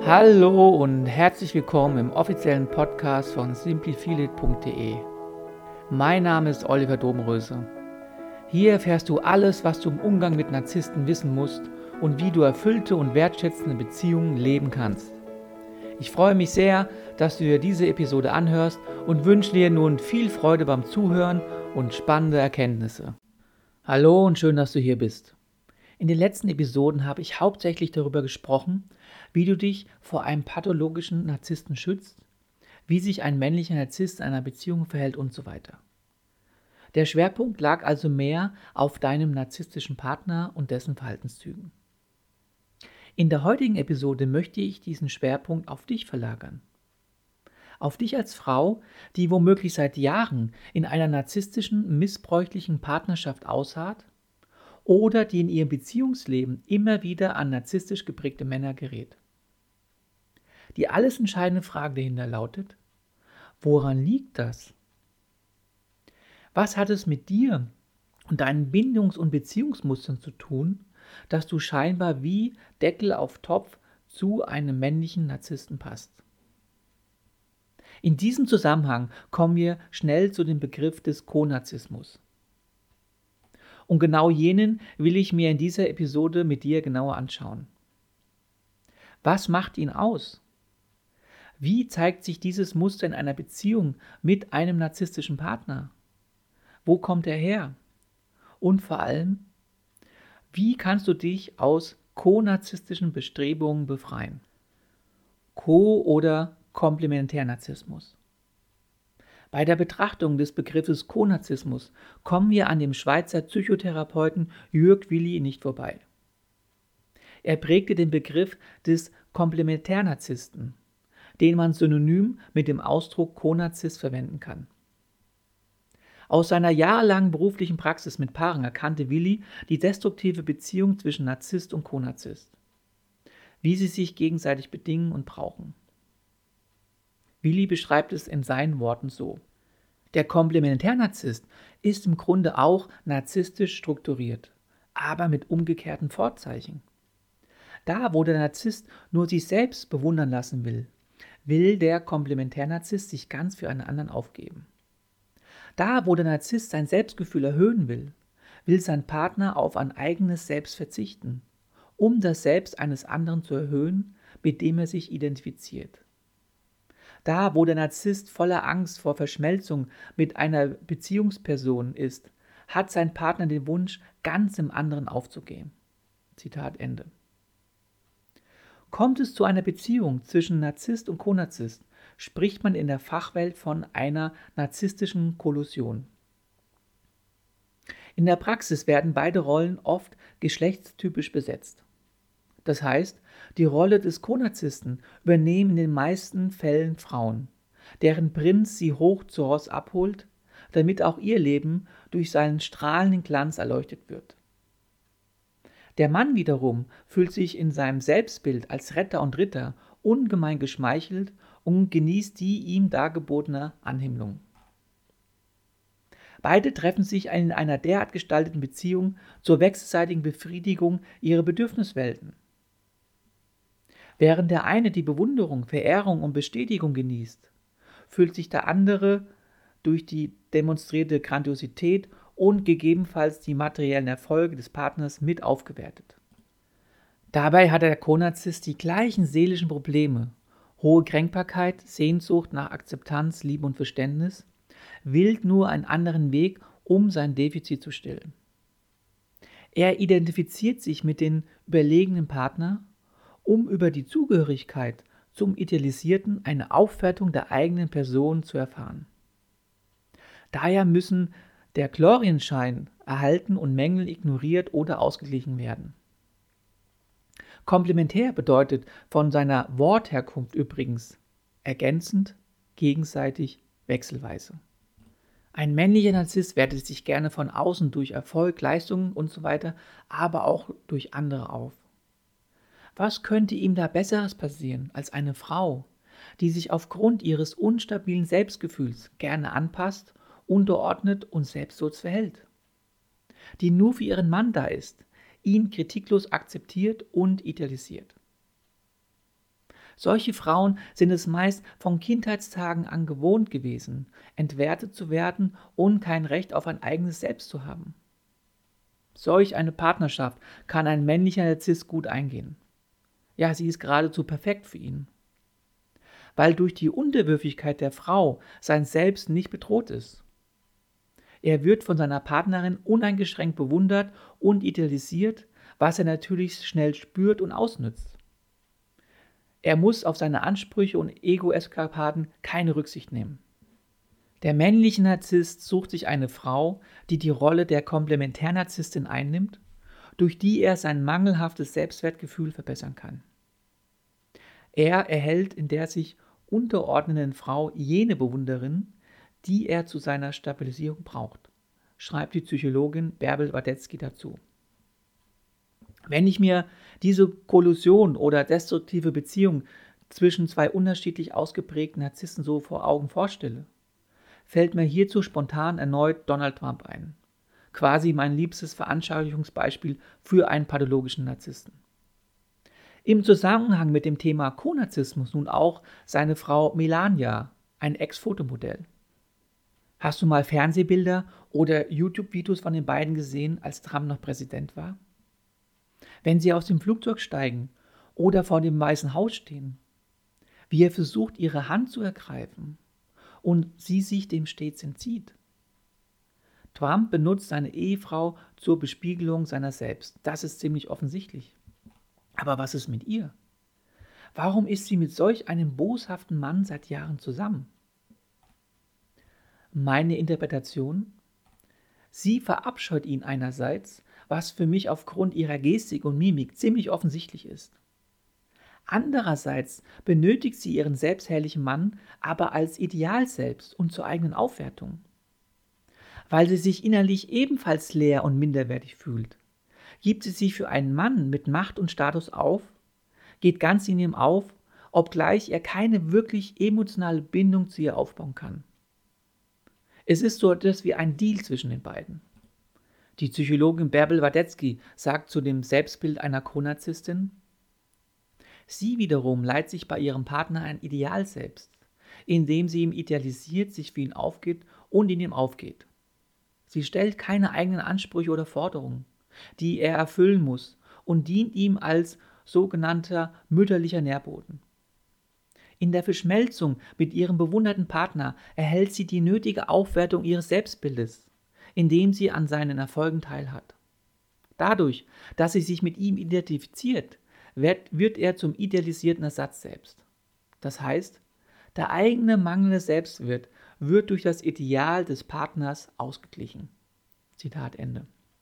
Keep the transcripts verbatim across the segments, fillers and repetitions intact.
Hallo und herzlich willkommen im offiziellen Podcast von simply feel it punkt de. Mein Name ist Oliver Domröse. Hier erfährst du alles, was du im Umgang mit Narzissten wissen musst und wie du erfüllte und wertschätzende Beziehungen leben kannst. Ich freue mich sehr, dass du dir diese Episode anhörst und wünsche dir nun viel Freude beim Zuhören und spannende Erkenntnisse. Hallo und schön, dass du hier bist. In den letzten Episoden habe ich hauptsächlich darüber gesprochen, wie du dich vor einem pathologischen Narzissten schützt, wie sich ein männlicher Narzisst in einer Beziehung verhält und so weiter. Der Schwerpunkt lag also mehr auf deinem narzisstischen Partner und dessen Verhaltenszügen. In der heutigen Episode möchte ich diesen Schwerpunkt auf dich verlagern. Auf dich als Frau, die womöglich seit Jahren in einer narzisstischen, missbräuchlichen Partnerschaft ausharrt oder die in ihrem Beziehungsleben immer wieder an narzisstisch geprägte Männer gerät. Die alles entscheidende Frage dahinter lautet: Woran liegt das? Was hat es mit dir und deinen Bindungs- und Beziehungsmustern zu tun, dass du scheinbar wie Deckel auf Topf zu einem männlichen Narzissten passt? In diesem Zusammenhang kommen wir schnell zu dem Begriff des Konarzismus. Und genau jenen will ich mir in dieser Episode mit dir genauer anschauen. Was macht ihn aus? Wie zeigt sich dieses Muster in einer Beziehung mit einem narzisstischen Partner? Wo kommt er her? Und vor allem, wie kannst du dich aus konarzistischen Bestrebungen befreien? Ko- oder Komplementärnarzissmus. Bei der Betrachtung des Begriffes Konarzismus kommen wir an dem Schweizer Psychotherapeuten Jürg Willi nicht vorbei. Er prägte den Begriff des Komplementärnarzissten, den man synonym mit dem Ausdruck Konarzist verwenden kann. Aus seiner jahrelangen beruflichen Praxis mit Paaren erkannte Willi die destruktive Beziehung zwischen Narzisst und Konarzist, wie sie sich gegenseitig bedingen und brauchen. Willi beschreibt es in seinen Worten so: Der Komplementärnarzisst ist im Grunde auch narzisstisch strukturiert, aber mit umgekehrten Vorzeichen. Da, wo der Narzisst nur sich selbst bewundern lassen will, will der Komplementärnarzisst sich ganz für einen anderen aufgeben. Da, wo der Narzisst sein Selbstgefühl erhöhen will, will sein Partner auf ein eigenes Selbst verzichten, um das Selbst eines anderen zu erhöhen, mit dem er sich identifiziert. Da, wo der Narzisst voller Angst vor Verschmelzung mit einer Beziehungsperson ist, hat sein Partner den Wunsch, ganz im anderen aufzugehen. Zitat Ende. Kommt es zu einer Beziehung zwischen Narzisst und Konarzisst, spricht man in der Fachwelt von einer narzisstischen Kollusion. In der Praxis werden beide Rollen oft geschlechtstypisch besetzt. Das heißt, die Rolle des Konarzisten übernehmen in den meisten Fällen Frauen, deren Prinz sie hoch zu Ross abholt, damit auch ihr Leben durch seinen strahlenden Glanz erleuchtet wird. Der Mann wiederum fühlt sich in seinem Selbstbild als Retter und Ritter ungemein geschmeichelt und genießt die ihm dargebotene Anhimmlung. Beide treffen sich in einer derart gestalteten Beziehung zur wechselseitigen Befriedigung ihrer Bedürfniswelten. Während der eine die Bewunderung, Verehrung und Bestätigung genießt, fühlt sich der andere durch die demonstrierte Grandiosität und gegebenenfalls die materiellen Erfolge des Partners mit aufgewertet. Dabei hat der Konarzist die gleichen seelischen Probleme: hohe Kränkbarkeit, Sehnsucht nach Akzeptanz, Liebe und Verständnis, wählt nur einen anderen Weg, um sein Defizit zu stillen. Er identifiziert sich mit dem überlegenen Partner, um über die Zugehörigkeit zum Idealisierten eine Aufwertung der eigenen Person zu erfahren. Daher müssen der Glorienschein erhalten und Mängel ignoriert oder ausgeglichen werden. Komplementär bedeutet von seiner Wortherkunft übrigens ergänzend, gegenseitig, wechselweise. Ein männlicher Narzisst wertet sich gerne von außen durch Erfolg, Leistungen usw., aber auch durch andere auf. Was könnte ihm da Besseres passieren als eine Frau, die sich aufgrund ihres unstabilen Selbstgefühls gerne anpasst, unterordnet und selbstlos verhält? Die nur für ihren Mann da ist, ihn kritiklos akzeptiert und idealisiert. Solche Frauen sind es meist von Kindheitstagen an gewohnt gewesen, entwertet zu werden und kein Recht auf ein eigenes Selbst zu haben. Solch eine Partnerschaft kann ein männlicher Narzisst gut eingehen. Ja, sie ist geradezu perfekt für ihn. Weil durch die Unterwürfigkeit der Frau sein Selbst nicht bedroht ist. Er wird von seiner Partnerin uneingeschränkt bewundert und idealisiert, was er natürlich schnell spürt und ausnützt. Er muss auf seine Ansprüche und Ego-Eskapaden keine Rücksicht nehmen. Der männliche Narzisst sucht sich eine Frau, die die Rolle der Komplementärnarzisstin einnimmt, durch die er sein mangelhaftes Selbstwertgefühl verbessern kann. Er erhält in der sich unterordnenden Frau jene Bewunderin, die er zu seiner Stabilisierung braucht, schreibt die Psychologin Bärbel Wadetzky dazu. Wenn ich mir diese Kollusion oder destruktive Beziehung zwischen zwei unterschiedlich ausgeprägten Narzissten so vor Augen vorstelle, fällt mir hierzu spontan erneut Donald Trump ein. Quasi mein liebstes Veranschaulichungsbeispiel für einen pathologischen Narzissten. Im Zusammenhang mit dem Thema Konarzismus nun auch seine Frau Melania, ein Ex-Fotomodell. Hast du mal Fernsehbilder oder YouTube-Videos von den beiden gesehen, als Trump noch Präsident war? Wenn sie aus dem Flugzeug steigen oder vor dem Weißen Haus stehen, wie er versucht, ihre Hand zu ergreifen und sie sich dem stets entzieht. Trump benutzt seine Ehefrau zur Bespiegelung seiner selbst. Das ist ziemlich offensichtlich. Aber was ist mit ihr? Warum ist sie mit solch einem boshaften Mann seit Jahren zusammen? Meine Interpretation? Sie verabscheut ihn einerseits, was für mich aufgrund ihrer Gestik und Mimik ziemlich offensichtlich ist. Andererseits benötigt sie ihren selbstherrlichen Mann aber als Ideal selbst und zur eigenen Aufwertung. Weil sie sich innerlich ebenfalls leer und minderwertig fühlt, gibt sie sich für einen Mann mit Macht und Status auf, geht ganz in ihm auf, obgleich er keine wirklich emotionale Bindung zu ihr aufbauen kann. Es ist so etwas wie ein Deal zwischen den beiden. Die Psychologin Bärbel Wadetzky sagt zu dem Selbstbild einer Konarzisstin: Sie wiederum leiht sich bei ihrem Partner ein Ideal selbst, indem sie ihm idealisiert, sich für ihn aufgeht und in ihm aufgeht. Sie stellt keine eigenen Ansprüche oder Forderungen, die er erfüllen muss, und dient ihm als sogenannter mütterlicher Nährboden. In der Verschmelzung mit ihrem bewunderten Partner erhält sie die nötige Aufwertung ihres Selbstbildes, indem sie an seinen Erfolgen teilhat. Dadurch, dass sie sich mit ihm identifiziert, wird, wird er zum idealisierten Ersatz selbst. Das heißt, der eigene mangelnde Selbstwert wird durch das Ideal des Partners ausgeglichen. Zitat Ende.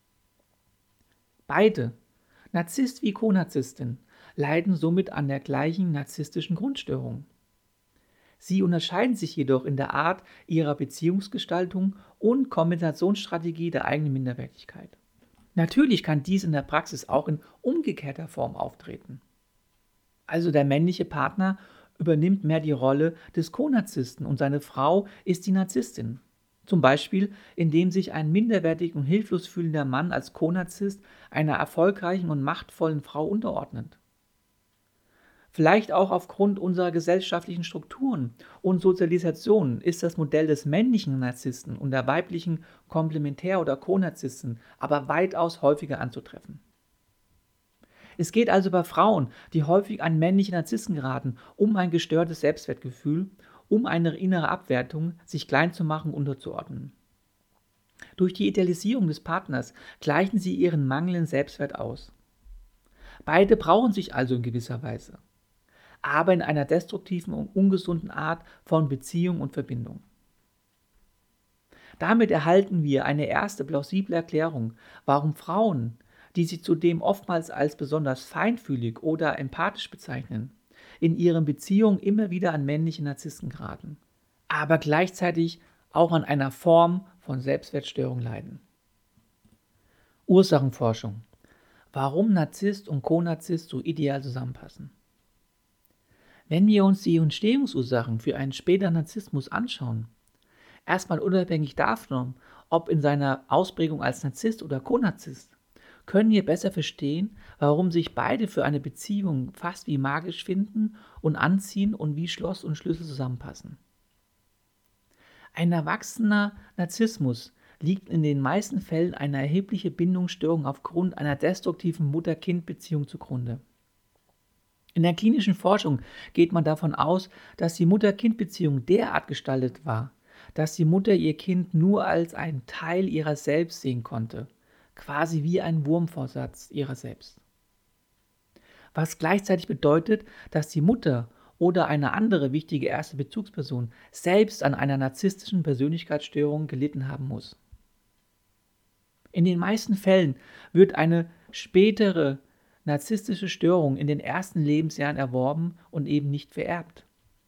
Beide, Narzisst wie Konarzisstin, leiden somit an der gleichen narzisstischen Grundstörung. Sie unterscheiden sich jedoch in der Art ihrer Beziehungsgestaltung und Kompensationsstrategie der eigenen Minderwertigkeit. Natürlich kann dies in der Praxis auch in umgekehrter Form auftreten. Also der männliche Partner übernimmt mehr die Rolle des Konarzissten und seine Frau ist die Narzisstin. Zum Beispiel, indem sich ein minderwertig und hilflos fühlender Mann als Konarzist einer erfolgreichen und machtvollen Frau unterordnet. Vielleicht auch aufgrund unserer gesellschaftlichen Strukturen und Sozialisation ist das Modell des männlichen Narzissten und der weiblichen Komplementär- oder Konarzistin aber weitaus häufiger anzutreffen. Es geht also bei Frauen, die häufig an männliche Narzissten geraten, um ein gestörtes Selbstwertgefühl, um eine innere Abwertung, sich klein zu machen und unterzuordnen. Durch die Idealisierung des Partners gleichen sie ihren mangelnden Selbstwert aus. Beide brauchen sich also in gewisser Weise, aber in einer destruktiven und ungesunden Art von Beziehung und Verbindung. Damit erhalten wir eine erste plausible Erklärung, warum Frauen, die sich zudem oftmals als besonders feinfühlig oder empathisch bezeichnen, in ihren Beziehungen immer wieder an männliche Narzissten geraten, aber gleichzeitig auch an einer Form von Selbstwertstörung leiden. Ursachenforschung. Warum Narzisst und Konarzisst so ideal zusammenpassen? Wenn wir uns die Entstehungsursachen für einen späteren Narzissmus anschauen, erstmal unabhängig davon, ob in seiner Ausprägung als Narzisst oder Konarzisst, können wir besser verstehen, warum sich beide für eine Beziehung fast wie magisch finden und anziehen und wie Schloss und Schlüssel zusammenpassen. Ein erwachsener Narzissmus liegt in den meisten Fällen eine erhebliche Bindungsstörung aufgrund einer destruktiven Mutter-Kind-Beziehung zugrunde. In der klinischen Forschung geht man davon aus, dass die Mutter-Kind-Beziehung derart gestaltet war, dass die Mutter ihr Kind nur als einen Teil ihrer selbst sehen konnte, quasi wie ein Wurmvorsatz ihrer selbst. Was gleichzeitig bedeutet, dass die Mutter oder eine andere wichtige erste Bezugsperson selbst an einer narzisstischen Persönlichkeitsstörung gelitten haben muss. In den meisten Fällen wird eine spätere narzisstische Störung in den ersten Lebensjahren erworben und eben nicht vererbt.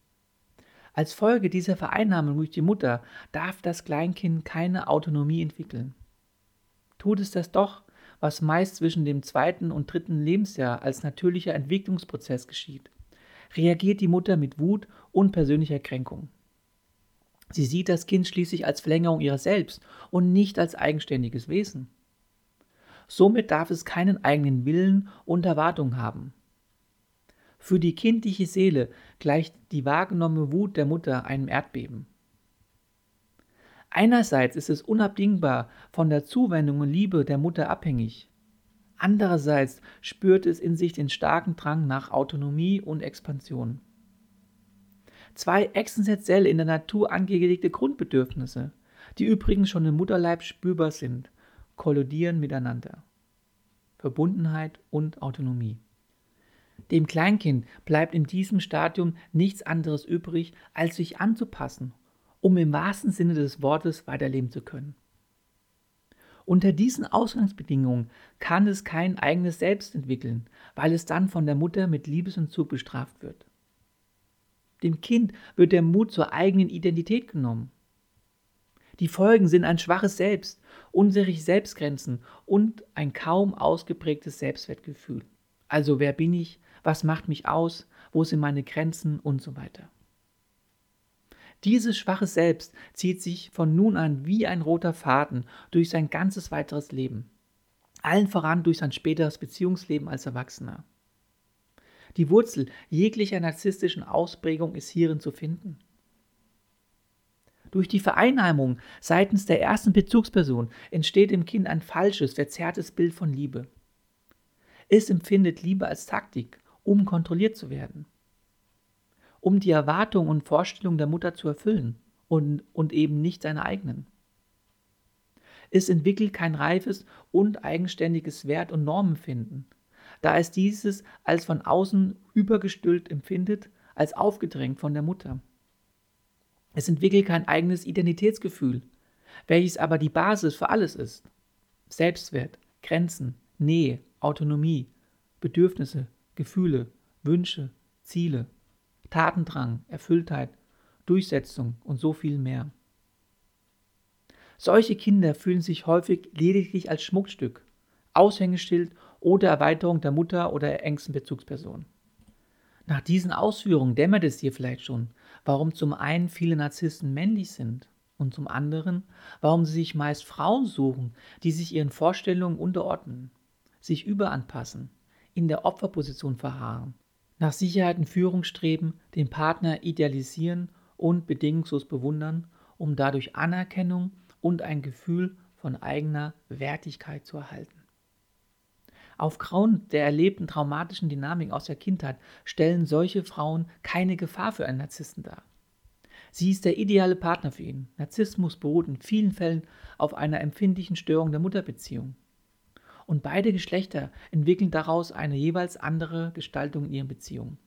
Als Folge dieser Vereinnahmung durch die Mutter darf das Kleinkind keine Autonomie entwickeln. Tut es das doch, was meist zwischen dem zweiten und dritten Lebensjahr als natürlicher Entwicklungsprozess geschieht, reagiert die Mutter mit Wut und persönlicher Kränkung. Sie sieht das Kind schließlich als Verlängerung ihrer selbst und nicht als eigenständiges Wesen. Somit darf es keinen eigenen Willen und Erwartung haben. Für die kindliche Seele gleicht die wahrgenommene Wut der Mutter einem Erdbeben. Einerseits ist es unabdingbar von der Zuwendung und Liebe der Mutter abhängig. Andererseits spürt es in sich den starken Drang nach Autonomie und Expansion. Zwei existenziell in der Natur angelegte Grundbedürfnisse, die übrigens schon im Mutterleib spürbar sind, kollidieren miteinander. Verbundenheit und Autonomie. Dem Kleinkind bleibt in diesem Stadium nichts anderes übrig, als sich anzupassen, um im wahrsten Sinne des Wortes weiterleben zu können. Unter diesen Ausgangsbedingungen kann es kein eigenes Selbst entwickeln, weil es dann von der Mutter mit Liebesentzug bestraft wird. Dem Kind wird der Mut zur eigenen Identität genommen. Die Folgen sind ein schwaches Selbst, unsichere Selbstgrenzen und ein kaum ausgeprägtes Selbstwertgefühl. Also wer bin ich, was macht mich aus, wo sind meine Grenzen und so weiter. Dieses schwache Selbst zieht sich von nun an wie ein roter Faden durch sein ganzes weiteres Leben, allen voran durch sein späteres Beziehungsleben als Erwachsener. Die Wurzel jeglicher narzisstischen Ausprägung ist hierin zu finden. Durch die Vereinnahmung seitens der ersten Bezugsperson entsteht im Kind ein falsches, verzerrtes Bild von Liebe. Es empfindet Liebe als Taktik, um kontrolliert zu werden, um die Erwartungen und Vorstellungen der Mutter zu erfüllen und, und eben nicht seine eigenen. Es entwickelt kein reifes und eigenständiges Wert- und Normenfinden, da es dieses als von außen übergestülpt empfindet, als aufgedrängt von der Mutter. Es entwickelt kein eigenes Identitätsgefühl, welches aber die Basis für alles ist. Selbstwert, Grenzen, Nähe, Autonomie, Bedürfnisse, Gefühle, Wünsche, Ziele, Tatendrang, Erfülltheit, Durchsetzung und so viel mehr. Solche Kinder fühlen sich häufig lediglich als Schmuckstück, Aushängeschild oder Erweiterung der Mutter oder der engsten Bezugsperson. Nach diesen Ausführungen dämmert es dir vielleicht schon, warum zum einen viele Narzissten männlich sind und zum anderen, warum sie sich meist Frauen suchen, die sich ihren Vorstellungen unterordnen, sich überanpassen, in der Opferposition verharren, nach Sicherheit und Führung streben, den Partner idealisieren und bedingungslos bewundern, um dadurch Anerkennung und ein Gefühl von eigener Wertigkeit zu erhalten. Aufgrund der erlebten traumatischen Dynamik aus der Kindheit stellen solche Frauen keine Gefahr für einen Narzissten dar. Sie ist der ideale Partner für ihn. Narzissmus beruht in vielen Fällen auf einer empfindlichen Störung der Mutterbeziehung. Und beide Geschlechter entwickeln daraus eine jeweils andere Gestaltung in ihren Beziehungen.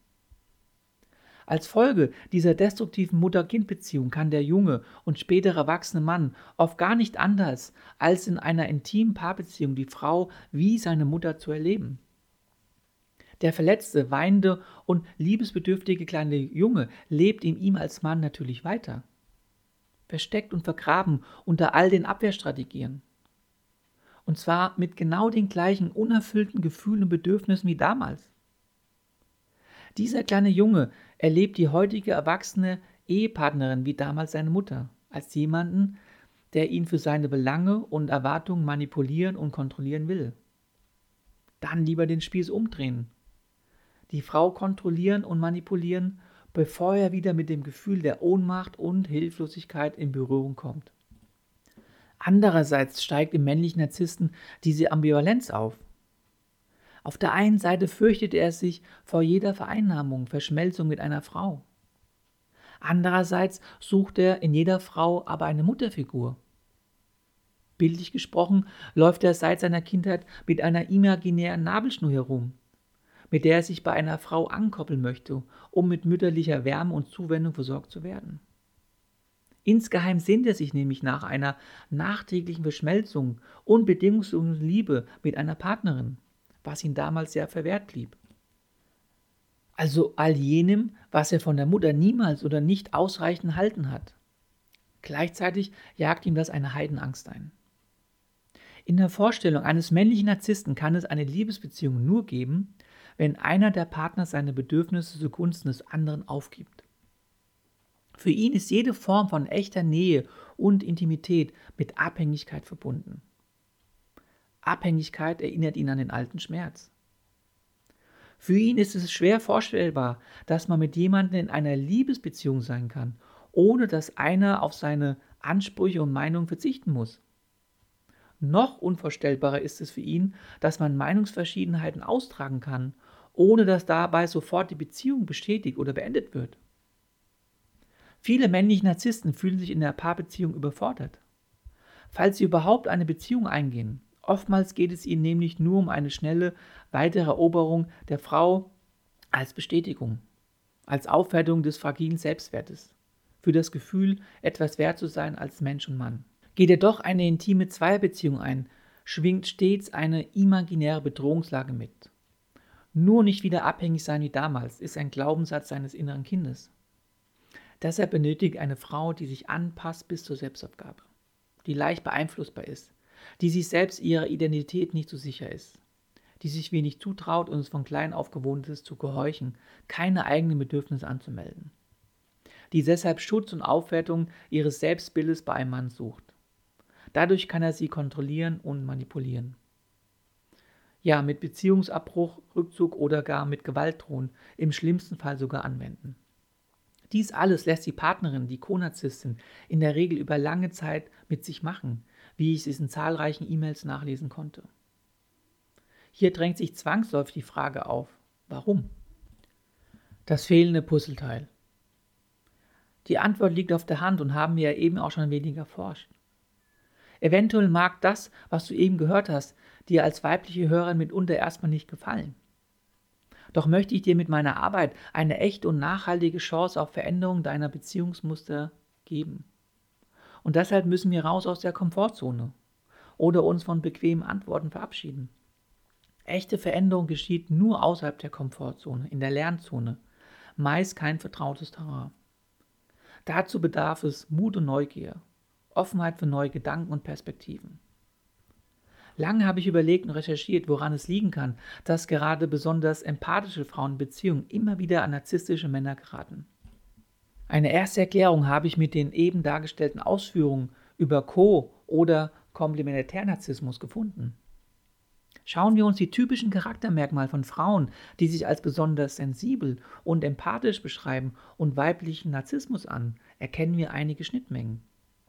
Als Folge dieser destruktiven Mutter-Kind-Beziehung kann der junge und später erwachsene Mann oft gar nicht anders, als in einer intimen Paarbeziehung die Frau wie seine Mutter zu erleben. Der verletzte, weinende und liebesbedürftige kleine Junge lebt in ihm als Mann natürlich weiter, versteckt und vergraben unter all den Abwehrstrategien. Und zwar mit genau den gleichen unerfüllten Gefühlen und Bedürfnissen wie damals. Dieser kleine Junge erlebt die heutige erwachsene Ehepartnerin wie damals seine Mutter, als jemanden, der ihn für seine Belange und Erwartungen manipulieren und kontrollieren will. Dann lieber den Spieß umdrehen. Die Frau kontrollieren und manipulieren, bevor er wieder mit dem Gefühl der Ohnmacht und Hilflosigkeit in Berührung kommt. Andererseits steigt im männlichen Narzissten diese Ambivalenz auf. Auf der einen Seite fürchtet er sich vor jeder Vereinnahmung, Verschmelzung mit einer Frau. Andererseits sucht er in jeder Frau aber eine Mutterfigur. Bildlich gesprochen läuft er seit seiner Kindheit mit einer imaginären Nabelschnur herum, mit der er sich bei einer Frau ankoppeln möchte, um mit mütterlicher Wärme und Zuwendung versorgt zu werden. Insgeheim sehnt er sich nämlich nach einer nachträglichen Verschmelzung und bedingungslosen Liebe mit einer Partnerin, was ihm damals sehr verwehrt blieb. Also all jenem, was er von der Mutter niemals oder nicht ausreichend erhalten hat. Gleichzeitig jagt ihm das eine Heidenangst ein. In der Vorstellung eines männlichen Narzissten kann es eine Liebesbeziehung nur geben, wenn einer der Partner seine Bedürfnisse zugunsten des anderen aufgibt. Für ihn ist jede Form von echter Nähe und Intimität mit Abhängigkeit verbunden. Abhängigkeit erinnert ihn an den alten Schmerz. Für ihn ist es schwer vorstellbar, dass man mit jemandem in einer Liebesbeziehung sein kann, ohne dass einer auf seine Ansprüche und Meinungen verzichten muss. Noch unvorstellbarer ist es für ihn, dass man Meinungsverschiedenheiten austragen kann, ohne dass dabei sofort die Beziehung bestätigt oder beendet wird. Viele männliche Narzissten fühlen sich in der Paarbeziehung überfordert. Falls sie überhaupt eine Beziehung eingehen, oftmals geht es ihnen nämlich nur um eine schnelle weitere Eroberung der Frau als Bestätigung, als Aufwertung des fragilen Selbstwertes, für das Gefühl, etwas wert zu sein als Mensch und Mann. Geht er doch eine intime Zweierbeziehung ein, schwingt stets eine imaginäre Bedrohungslage mit. Nur nicht wieder abhängig sein wie damals, ist ein Glaubenssatz seines inneren Kindes. Deshalb benötigt eine Frau, die sich anpasst bis zur Selbstaufgabe, die leicht beeinflussbar ist, die sich selbst ihrer Identität nicht so sicher ist, die sich wenig zutraut und es von klein auf gewohnt ist, zu gehorchen, keine eigenen Bedürfnisse anzumelden, die deshalb Schutz und Aufwertung ihres Selbstbildes bei einem Mann sucht. Dadurch kann er sie kontrollieren und manipulieren. Ja, mit Beziehungsabbruch, Rückzug oder gar mit Gewalt drohen, im schlimmsten Fall sogar anwenden. Dies alles lässt die Partnerin, die Co-Narzisstin, in der Regel über lange Zeit mit sich machen, wie ich es in zahlreichen E-Mails nachlesen konnte. Hier drängt sich zwangsläufig die Frage auf, warum? Das fehlende Puzzleteil. Die Antwort liegt auf der Hand und haben wir ja eben auch schon ein wenig erforscht. Eventuell mag das, was du eben gehört hast, dir als weibliche Hörerin mitunter erstmal nicht gefallen. Doch möchte ich dir mit meiner Arbeit eine echte und nachhaltige Chance auf Veränderung deiner Beziehungsmuster geben. Und deshalb müssen wir raus aus der Komfortzone oder uns von bequemen Antworten verabschieden. Echte Veränderung geschieht nur außerhalb der Komfortzone, in der Lernzone, meist kein vertrautes Terrain. Dazu bedarf es Mut und Neugier, Offenheit für neue Gedanken und Perspektiven. Lange habe ich überlegt und recherchiert, woran es liegen kann, dass gerade besonders empathische Frauen in Beziehungen immer wieder an narzisstische Männer geraten. Eine erste Erklärung habe ich mit den eben dargestellten Ausführungen über Co- oder Komplementärnarzissmus gefunden. Schauen wir uns die typischen Charaktermerkmale von Frauen, die sich als besonders sensibel und empathisch beschreiben, und weiblichen Narzissmus an, erkennen wir einige Schnittmengen.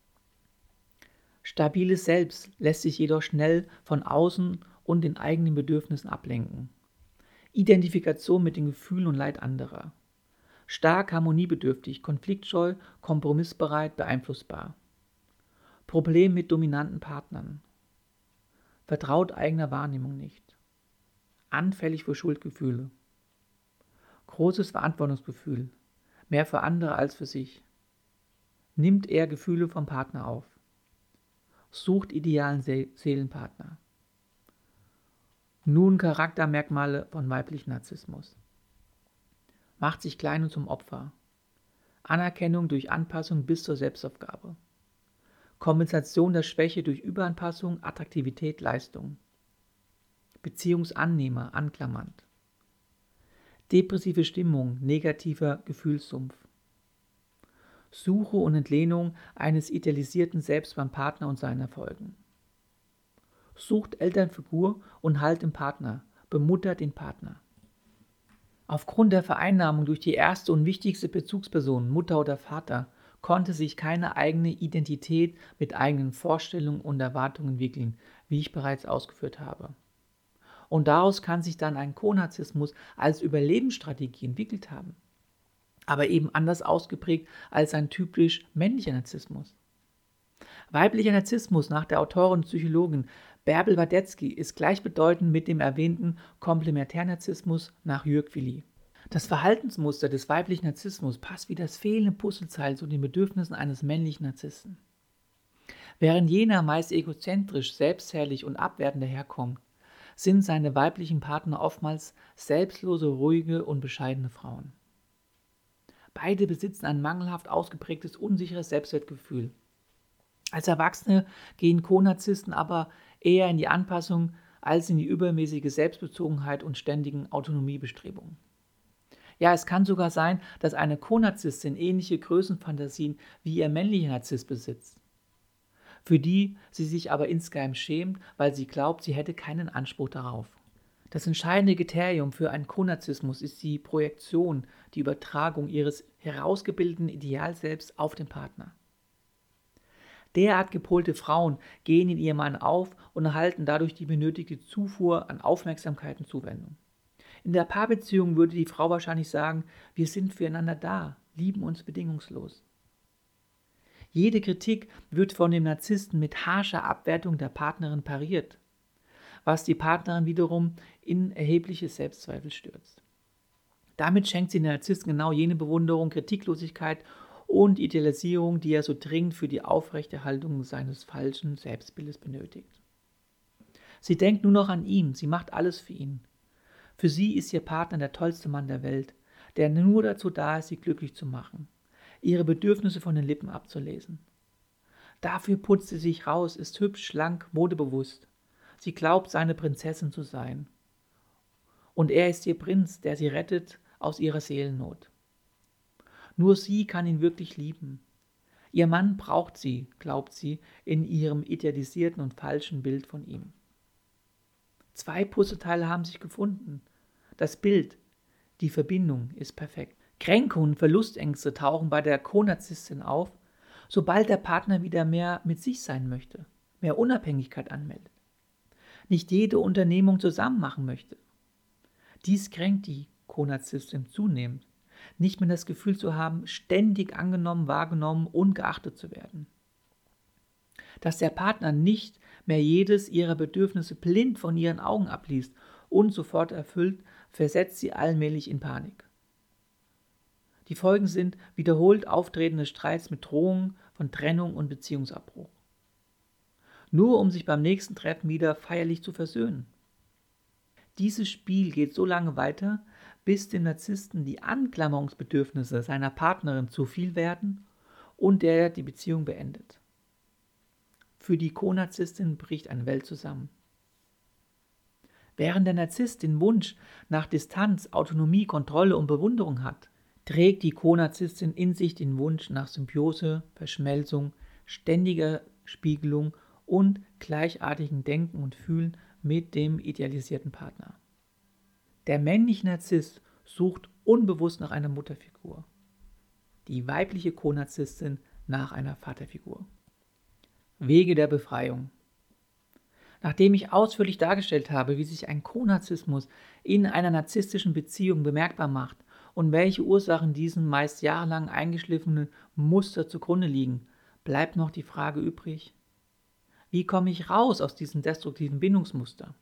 Stabiles Selbst lässt sich jedoch schnell von außen und den eigenen Bedürfnissen ablenken. Identifikation mit den Gefühlen und Leid anderer. Stark harmoniebedürftig, konfliktscheu, kompromissbereit, beeinflussbar. Problem mit dominanten Partnern. Vertraut eigener Wahrnehmung nicht. Anfällig für Schuldgefühle. Großes Verantwortungsgefühl. Mehr für andere als für sich. Nimmt eher Gefühle vom Partner auf. Sucht idealen See- Seelenpartner. Nun Charaktermerkmale von weiblichem Narzissmus. Macht sich klein und zum Opfer. Anerkennung durch Anpassung bis zur Selbstaufgabe. Kompensation der Schwäche durch Überanpassung, Attraktivität, Leistung. Beziehungsannehmer, anklammernd. Depressive Stimmung, negativer Gefühlssumpf. Suche und Entlehnung eines idealisierten Selbst beim Partner und seinen Erfolgen. Sucht Elternfigur und Halt im Partner, bemuttert den Partner. Aufgrund der Vereinnahmung durch die erste und wichtigste Bezugsperson, Mutter oder Vater, konnte sich keine eigene Identität mit eigenen Vorstellungen und Erwartungen entwickeln, wie ich bereits ausgeführt habe. Und daraus kann sich dann ein Konarzissmus als Überlebensstrategie entwickelt haben, aber eben anders ausgeprägt als ein typisch männlicher Narzissmus. Weiblicher Narzissmus nach der Autorin und Psychologin Bärbel Wadetzky ist gleichbedeutend mit dem erwähnten Komplementärnarzissmus nach Jürg Willi. Das Verhaltensmuster des weiblichen Narzissmus passt wie das fehlende Puzzleteil zu den Bedürfnissen eines männlichen Narzissten. Während jener meist egozentrisch, selbstherrlich und abwertend daherkommt, sind seine weiblichen Partner oftmals selbstlose, ruhige und bescheidene Frauen. Beide besitzen ein mangelhaft ausgeprägtes, unsicheres Selbstwertgefühl. Als Erwachsene gehen Konarzissten aber eher in die Anpassung als in die übermäßige Selbstbezogenheit und ständigen Autonomiebestrebungen. Ja, es kann sogar sein, dass eine Konarzistin ähnliche Größenfantasien wie ihr männlicher Narzisst besitzt, für die sie sich aber insgeheim schämt, weil sie glaubt, sie hätte keinen Anspruch darauf. Das entscheidende Kriterium für einen Konarzissmus ist die Projektion, die Übertragung ihres herausgebildeten Idealselbst auf den Partner. Derart gepolte Frauen gehen in ihrem Mann auf und erhalten dadurch die benötigte Zufuhr an Aufmerksamkeit und Zuwendung. In der Paarbeziehung würde die Frau wahrscheinlich sagen, wir sind füreinander da, lieben uns bedingungslos. Jede Kritik wird von dem Narzissten mit harscher Abwertung der Partnerin pariert, was die Partnerin wiederum in erhebliche Selbstzweifel stürzt. Damit schenkt sie den Narzissten genau jene Bewunderung, Kritiklosigkeit und Idealisierung, die er so dringend für die Aufrechterhaltung seines falschen Selbstbildes benötigt. Sie denkt nur noch an ihn, sie macht alles für ihn. Für sie ist ihr Partner der tollste Mann der Welt, der nur dazu da ist, sie glücklich zu machen, ihre Bedürfnisse von den Lippen abzulesen. Dafür putzt sie sich raus, ist hübsch, schlank, modebewusst. Sie glaubt, seine Prinzessin zu sein. Und er ist ihr Prinz, der sie rettet aus ihrer Seelennot. Nur sie kann ihn wirklich lieben. Ihr Mann braucht sie, glaubt sie, in ihrem idealisierten und falschen Bild von ihm. Zwei Puzzleteile haben sich gefunden. Das Bild, die Verbindung ist perfekt. Kränkungen und Verlustängste tauchen bei der Konarzistin auf, sobald der Partner wieder mehr mit sich sein möchte, mehr Unabhängigkeit anmeldet, nicht jede Unternehmung zusammen machen möchte. Dies kränkt die Konarzistin zunehmend, nicht mehr das Gefühl zu haben, ständig angenommen, wahrgenommen und geachtet zu werden. Dass der Partner nicht mehr jedes ihrer Bedürfnisse blind von ihren Augen abliest und sofort erfüllt, versetzt sie allmählich in Panik. Die Folgen sind wiederholt auftretende Streits mit Drohungen von Trennung und Beziehungsabbruch. Nur um sich beim nächsten Treffen wieder feierlich zu versöhnen. Dieses Spiel geht so lange weiter, bis dem Narzissten die Anklammerungsbedürfnisse seiner Partnerin zu viel werden und der die Beziehung beendet. Für die Konarzistin bricht eine Welt zusammen. Während der Narzisst den Wunsch nach Distanz, Autonomie, Kontrolle und Bewunderung hat, trägt die Konarzistin in sich den Wunsch nach Symbiose, Verschmelzung, ständiger Spiegelung und gleichartigem Denken und Fühlen mit dem idealisierten Partner. Der männliche Narzisst sucht unbewusst nach einer Mutterfigur, die weibliche Konarzistin nach einer Vaterfigur. Wege der Befreiung. Nachdem ich ausführlich dargestellt habe, wie sich ein Konarzissmus in einer narzisstischen Beziehung bemerkbar macht und welche Ursachen diesen meist jahrelang eingeschliffenen Muster zugrunde liegen, bleibt noch die Frage übrig: Wie komme ich raus aus diesem destruktiven Bindungsmuster?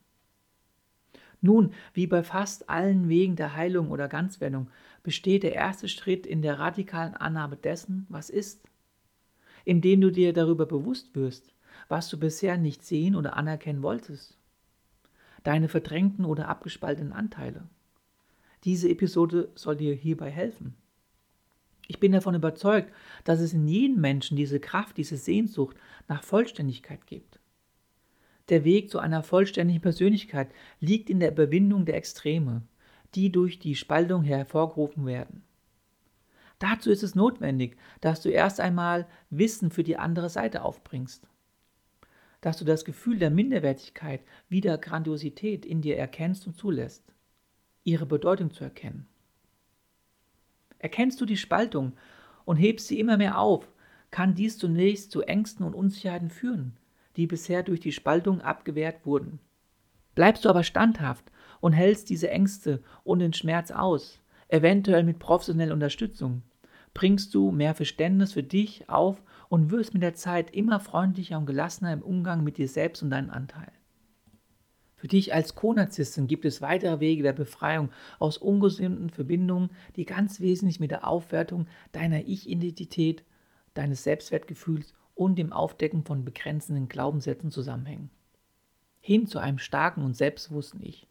Nun, wie bei fast allen Wegen der Heilung oder Ganzwerdung, besteht der erste Schritt in der radikalen Annahme dessen, was ist, indem du dir darüber bewusst wirst, was du bisher nicht sehen oder anerkennen wolltest. Deine verdrängten oder abgespaltenen Anteile. Diese Episode soll dir hierbei helfen. Ich bin davon überzeugt, dass es in jedem Menschen diese Kraft, diese Sehnsucht nach Vollständigkeit gibt. Der Weg zu einer vollständigen Persönlichkeit liegt in der Überwindung der Extreme, die durch die Spaltung hervorgerufen werden. Dazu ist es notwendig, dass du erst einmal Wissen für die andere Seite aufbringst. dass du das Gefühl der Minderwertigkeit wie der Grandiosität in dir erkennst und zulässt, ihre Bedeutung zu erkennen. Erkennst du die Spaltung und hebst sie immer mehr auf, kann dies zunächst zu Ängsten und Unsicherheiten führen, die bisher durch die Spaltung abgewehrt wurden. Bleibst du aber standhaft und hältst diese Ängste und den Schmerz aus, eventuell mit professioneller Unterstützung, bringst du mehr Verständnis für dich auf und wirst mit der Zeit immer freundlicher und gelassener im Umgang mit dir selbst und deinen Anteilen. Für dich als Co-Narzisstin gibt es weitere Wege der Befreiung aus ungesunden Verbindungen, die ganz wesentlich mit der Aufwertung deiner Ich-Identität, deines Selbstwertgefühls und dem Aufdecken von begrenzenden Glaubenssätzen zusammenhängen. Hin zu einem starken und selbstbewussten Ich.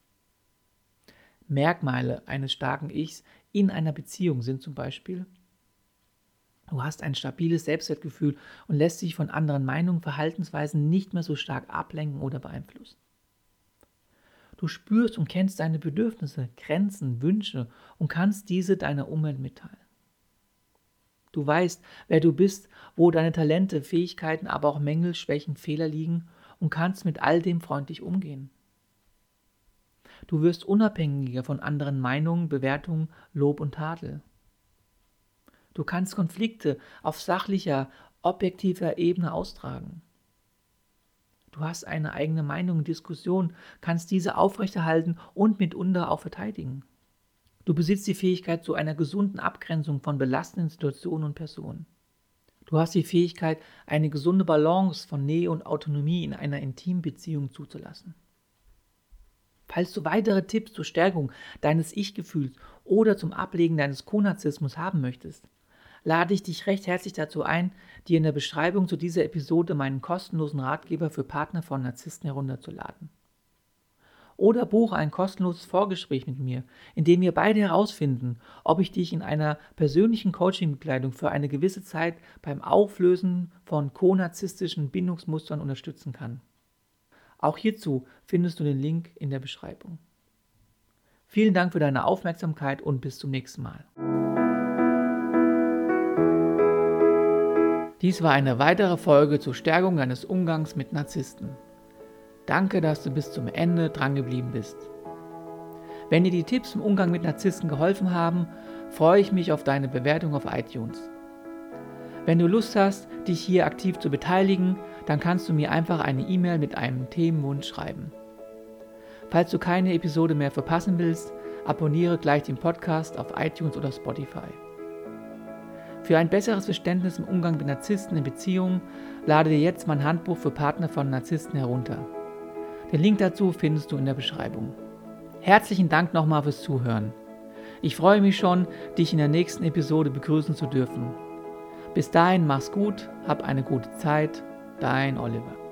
Merkmale eines starken Ichs in einer Beziehung sind zum Beispiel: Du hast ein stabiles Selbstwertgefühl und lässt dich von anderen Meinungen, Verhaltensweisen nicht mehr so stark ablenken oder beeinflussen. Du spürst und kennst deine Bedürfnisse, Grenzen, Wünsche und kannst diese deiner Umwelt mitteilen. Du weißt, wer du bist, wo deine Talente, Fähigkeiten, aber auch Mängel, Schwächen, Fehler liegen und kannst mit all dem freundlich umgehen. Du wirst unabhängiger von anderen Meinungen, Bewertungen, Lob und Tadel. Du kannst Konflikte auf sachlicher, objektiver Ebene austragen. Du hast eine eigene Meinung, Diskussion, kannst diese aufrechterhalten und mitunter auch verteidigen. Du besitzt die Fähigkeit zu einer gesunden Abgrenzung von belastenden Situationen und Personen. Du hast die Fähigkeit, eine gesunde Balance von Nähe und Autonomie in einer intimen Beziehung zuzulassen. Falls du weitere Tipps zur Stärkung deines Ich-Gefühls oder zum Ablegen deines Co-Narzissmus haben möchtest, lade ich dich recht herzlich dazu ein, dir in der Beschreibung zu dieser Episode meinen kostenlosen Ratgeber für Partner von Narzissten herunterzuladen. Oder buche ein kostenloses Vorgespräch mit mir, in dem wir beide herausfinden, ob ich dich in einer persönlichen Coaching-Begleitung für eine gewisse Zeit beim Auflösen von ko-narzisstischen Bindungsmustern unterstützen kann. Auch hierzu findest du den Link in der Beschreibung. Vielen Dank für deine Aufmerksamkeit und bis zum nächsten Mal. Dies war eine weitere Folge zur Stärkung deines Umgangs mit Narzissten. Danke, dass du bis zum Ende dran geblieben bist. Wenn dir die Tipps im Umgang mit Narzissten geholfen haben, freue ich mich auf deine Bewertung auf iTunes. Wenn du Lust hast, dich hier aktiv zu beteiligen, dann kannst du mir einfach eine E-Mail mit einem Themenwunsch schreiben. Falls du keine Episode mehr verpassen willst, abonniere gleich den Podcast auf iTunes oder Spotify. Für ein besseres Verständnis im Umgang mit Narzissten in Beziehungen lade dir jetzt mein Handbuch für Partner von Narzissten herunter. Den Link dazu findest du in der Beschreibung. Herzlichen Dank nochmal fürs Zuhören. Ich freue mich schon, dich in der nächsten Episode begrüßen zu dürfen. Bis dahin mach's gut, hab eine gute Zeit, dein Oliver.